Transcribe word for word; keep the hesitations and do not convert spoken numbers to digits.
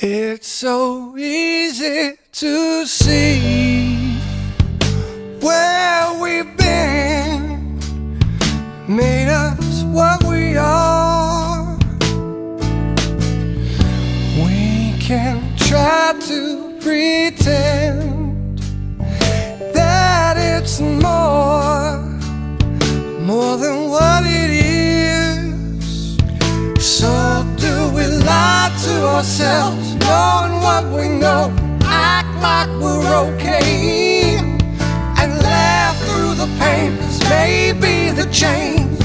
It's so easy to see where we've been, made us what we are. We can try to pretend that it's more, more than what it is. So do we lie to ourselves, knowing what we know, act like we're okay, and laugh through the pain? 'Cause maybe the change